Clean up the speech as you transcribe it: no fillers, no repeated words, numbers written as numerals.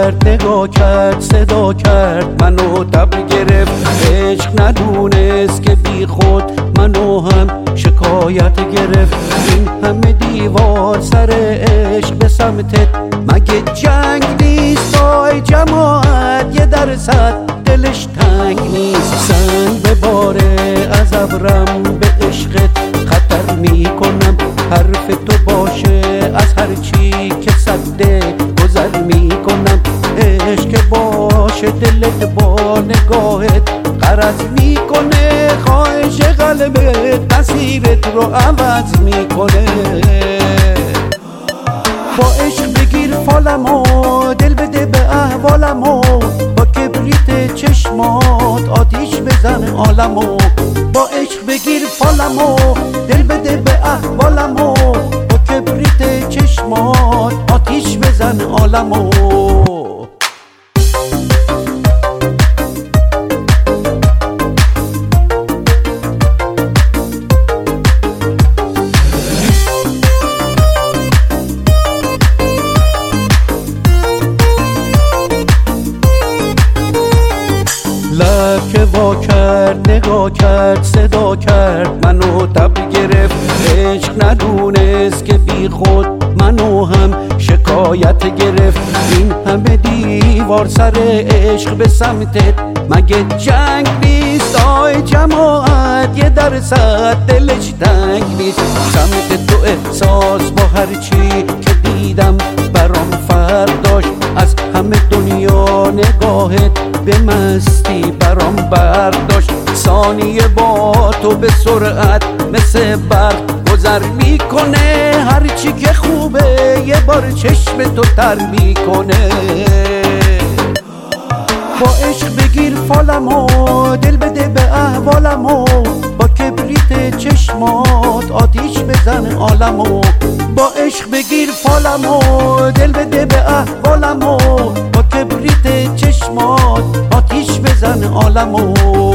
کرد نگاه کرد صدا کرد منو تب گرفت عشق ندونست که بی خود منو هم شکایت گرفت این همه دیوار سر عشق به سمتت مگه جنگ نیست آی جماعت یه درصد دلش تنگ نیست سنگ بباره از ابرم به عشقت خطر میکنم حرف تو باشه از هر چی که صده گذر میکنم عشق باشه دلت با نگاهت غرض میکنه خواهش قلبت مسیرت رو عوض میکنه با عشق بگیر فالمو دل بده به احوالمو با کبریت چشمات آتیش بزن عالمو با عشق بگیر فالمو دل بده به احوالمو با کبریت چشمات آتیش بزن عالمو لب که وا کرد نگاه کرد صدا کرد منو تب گرفت عشق ندونست که بی خود منو هم شکایت گرفت این همه دیوار سر عشق به سمتت مگه جنگ نیست آی جماعت یه درصد دلش تنگ نیست سمت تو احساس با هر چی که دیدم برام فرق داشت از همه دنیا نگاهت به مستی برام برداشت ثانیه با تو به سرعت مثل برق گذر میکنه هرچی که خوبه یه بار چشم تو تر میکنه با عشق بگیر فالمو دل بده به احوالمو با کبریت چشمات آتیش بزن عالمو با عشق بگیر فالمو دل بده به احوالمو با کبریت چشمات آتیش بزن عالمو